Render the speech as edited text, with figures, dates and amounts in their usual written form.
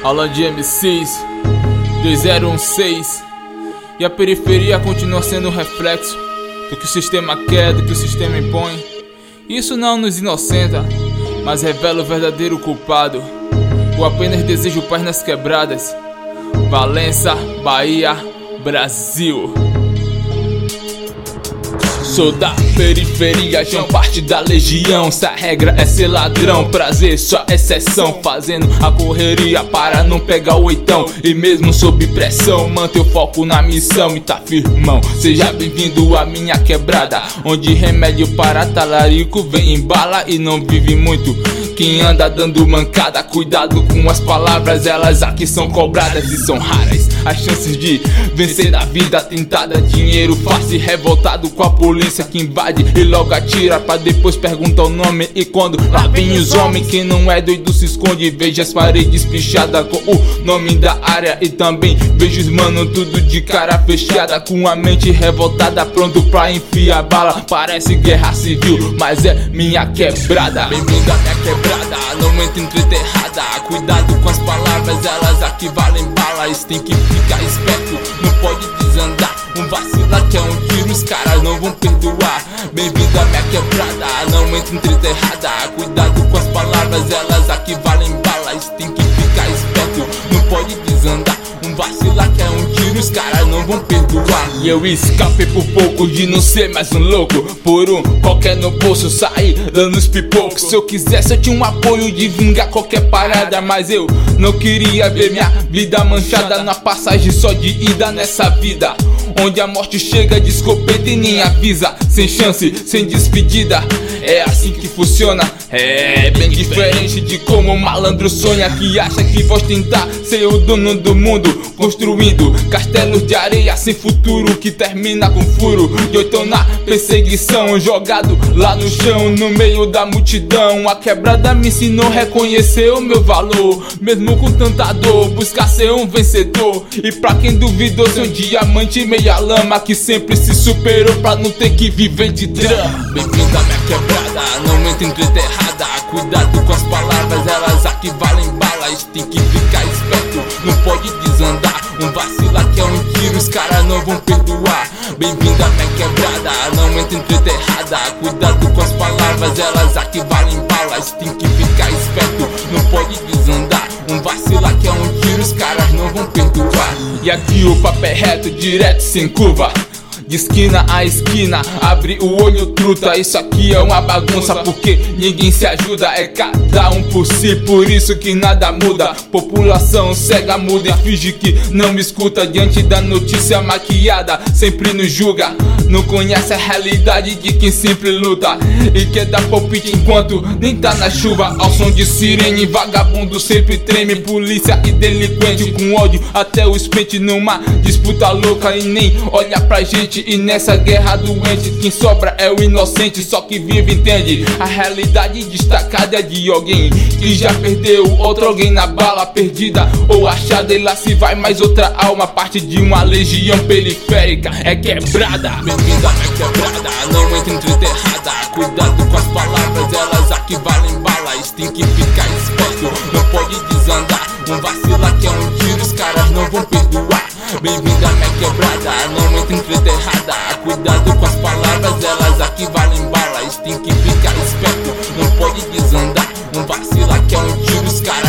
Aula de MCs 2016. E a periferia continua sendo um reflexo do que o sistema quer, do que o sistema impõe. Isso não nos inocenta, mas revela o verdadeiro culpado. Ou apenas desejo pernas quebradas. Valença, Bahia, Brasil. Sou da periferia, João parte da legião. Se a regra é ser ladrão, prazer só exceção. Fazendo a correria para não pegar o oitão. E mesmo sob pressão, manter o foco na missão e tá firmão. Seja bem-vindo à minha quebrada, onde remédio para talarico vem em bala e não vive muito. Quem anda dando mancada, cuidado com as palavras, elas aqui são cobradas e são raras as chances de vencer na vida tentada. Dinheiro fácil, revoltado com a polícia que invade e logo atira pra depois perguntar o nome. E quando lá vem os homens, quem não é doido se esconde. Vejo as paredes pichadas com o nome da área e também vejo os mano tudo de cara fechada, com a mente revoltada, pronto pra enfiar bala. Parece guerra civil, mas é minha quebrada. Bem-vindo à minha quebrada, não entre em treta errada. Cuidado com as palavras, elas aqui valem balas. Tem que ficar esperto, não pode desandar. Um vacila que é um tiro, os caras não vão perdoar. Bem-vindo à minha quebrada, não entre em treta errada. Cuidado com as palavras, elas aqui valem balas. Tem que ficar esperto, não pode desandar. Um vacila que é um tiro, os caras não vão perdoar. E eu escapei por pouco de não ser mais um louco. Por um qualquer no bolso, saí dando os pipocos. Se eu quisesse eu tinha um apoio de vingar qualquer parada, mas eu não queria ver minha vida manchada na passagem só de ida nessa vida, onde a morte chega de escopeta e nem avisa. Sem chance, sem despedida, é assim que funciona. É bem diferente de como o malandro sonha, que acha que vai tentar ser o dono do mundo, construindo castelos de areia sem futuro, que termina com furo. E eu tô na perseguição, jogado lá no chão, no meio da multidão. A quebrada me ensinou a reconhecer o meu valor, mesmo com tanta dor, buscar ser um vencedor. E pra quem duvidou, ser um diamante meia lama, que sempre se superou pra não ter que viver de drama. Bem-vindo à minha quebrada, não entre em treta errada. Cuidado com as palavras, elas aqui valem balas. Tem que ficar esperto, não pode desandar. Um vacila que é um tiro, os caras não vão perdoar. Bem-vindo à minha quebrada, não entre em treta errada. Cuidado com as palavras, elas aqui valem balas. Tem que ficar esperto, não pode desandar. Um vacila que é um tiro, os caras não vão perdoar. E aqui o papo é reto, direto, sem curva. De esquina a esquina, abre o olho truta. Isso aqui é uma bagunça porque ninguém se ajuda, é cada um por si, por isso que nada muda. População cega muda e finge que não me escuta. Diante da notícia maquiada, sempre nos julga. Não conhece a realidade de quem sempre luta e quer dar palpite enquanto nem tá na chuva. Ao som de sirene, vagabundo sempre treme. Polícia e delinquente com ódio até os pentes, numa disputa louca e nem olha pra gente. E nessa guerra doente, quem sobra é o inocente. Só que vive entende a realidade destacada de alguém que já perdeu outro alguém na bala perdida ou achada. E lá se vai mais outra alma, parte de uma legião periférica é quebrada. Bem-vindo à minha quebrada, não entre em treta errada. Cuidado com as palavras, elas aqui valem balas. Tem que ficar esperto, não pode desandar. Um vacila que é um tiro, os caras não vão perdoar. Bem-vindo à minha quebrada, não entre em treta errada. Cuidado com as palavras, elas aqui valem balas. Tem que ficar esperto, não pode desandar. Um vacila que é um tiro, os caras